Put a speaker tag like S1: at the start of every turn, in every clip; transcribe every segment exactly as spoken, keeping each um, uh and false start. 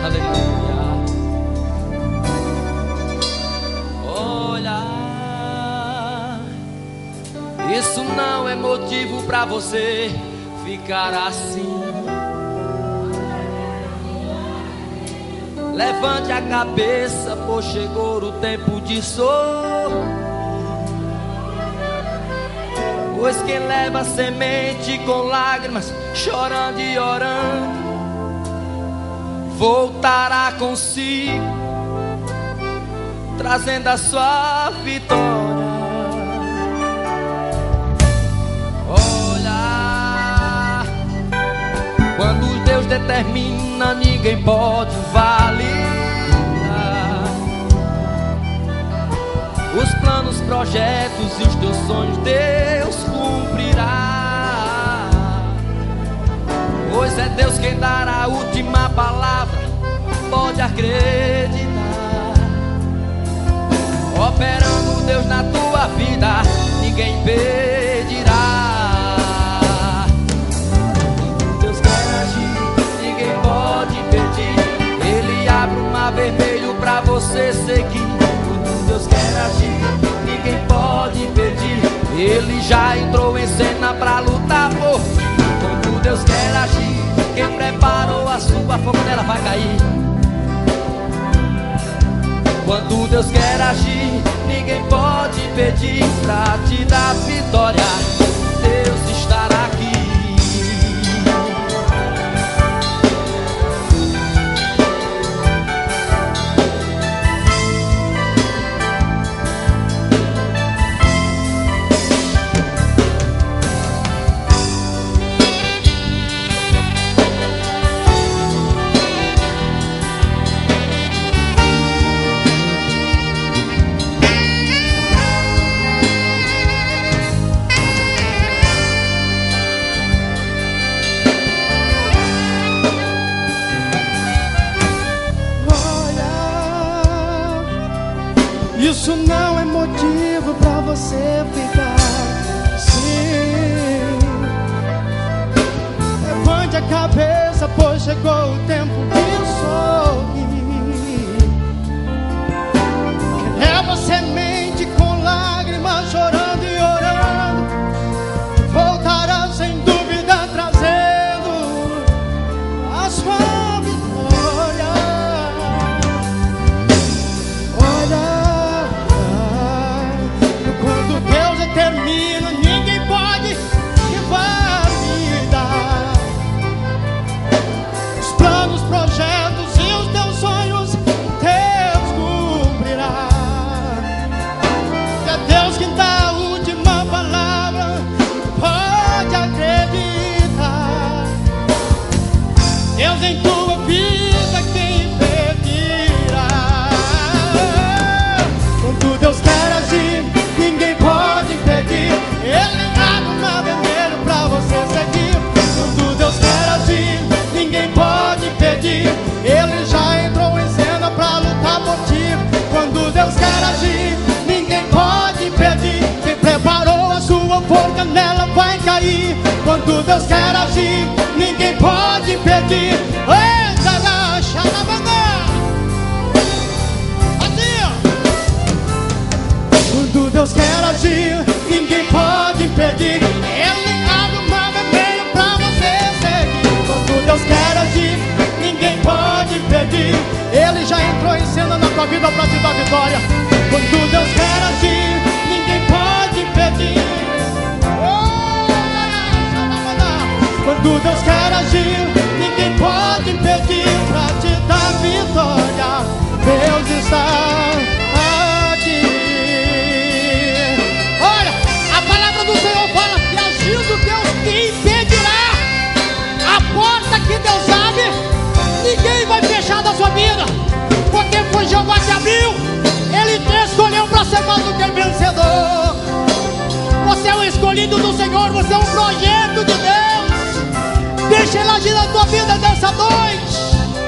S1: Aleluia. Olha, isso não é motivo pra você ficar assim. Levante a cabeça, pois chegou o tempo de sorrir. Pois quem leva a semente com lágrimas, chorando e orando, voltará consigo, trazendo a sua vitória. Olha, quando Deus determina, ninguém pode validar. Os planos, projetos e os teus sonhos Deus cumprirá. Pois é Deus quem dará a última palavra, pode acreditar. Operando Deus na tua vida, ninguém impedirá. Quando Deus quer agir, ninguém pode impedir. Ele abre o mar vermelho pra você seguir. Deus quer agir, ninguém pode impedir. Ele já entrou em cena pra lutar por ti. Quando Deus quer agir, quem preparou a sua fogo nela vai cair. Quando Deus quer agir, ninguém pode impedir. Pra te dar vitória, Deus estará aqui.
S2: Isso não é motivo pra você ficar assim. Levante a cabeça, pois chegou o tempo de sorrir. Leva semente com lágrimas, chorando e orando, voltará sem dúvida trazendo a sua vitória. Olha, termina, ninguém pode invalidar. Os planos, projetos e os teus sonhos Deus cumprirá. É Deus quem dá a última palavra, pode acreditar. Deus em tua vida quem impedirá. Quando Deus quer agir, ninguém pode impedir. Ele abre o mar vermelho pra você seguir. Quando Deus quer agir, ninguém pode impedir. Ele já entrou em cena pra lutar por ti. Quando Deus quer agir, ninguém pode impedir. Quem preparou a sua forca, nela vai cair. Quando Deus quer agir, ninguém pode impedir. Eita, gacha na banda. Quando Deus quer agir, ninguém pode impedir. Ele abre o mar vermelho pra você seguir. Quando Deus quer agir, ninguém pode impedir. Ele já entrou em cena na tua vida pra te dar vitória. Quando Deus quer agir, ninguém pode impedir. Oh, quando Deus quer agir, ninguém pode impedir. Pra te dar vitória, Deus está aqui. Deus que impedirá. A porta que Deus abre, ninguém vai fechar da sua vida, porque foi Jeová que abriu. Ele te escolheu para ser mais do que vencedor. Você é um escolhido do Senhor, você é um projeto de Deus. Deixa Ele agir na tua vida nessa noite.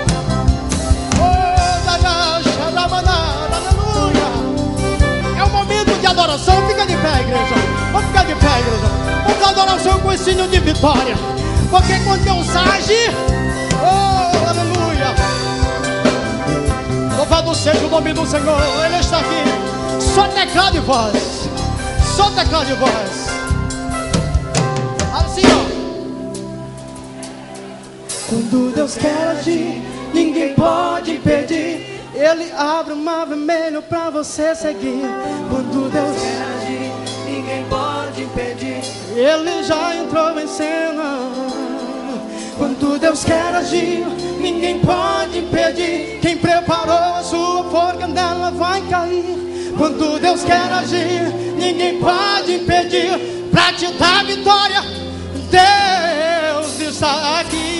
S2: Oh, aleluia. É um momento de adoração. Fica de pé, igreja. Vamos ficar de pé, igreja. Vamos adoração com ensino de vitória. Porque quando Deus age, oh, aleluia. seja o nome do Senhor. Ele está aqui. Só teclado e voz. Só teclado e voz. Assim, ó. Quando Deus quer agir, ninguém pode impedir. Ele abre o mar vermelho pra você seguir. Quando Deus quer agir,
S1: ninguém pode impedir.
S2: Ele já entrou em cena. Quando Deus quer agir, ninguém pode impedir. Quem preparou a sua forca nela vai cair. Quando Deus quer agir, ninguém pode impedir. Pra te dar vitória, Deus está aqui.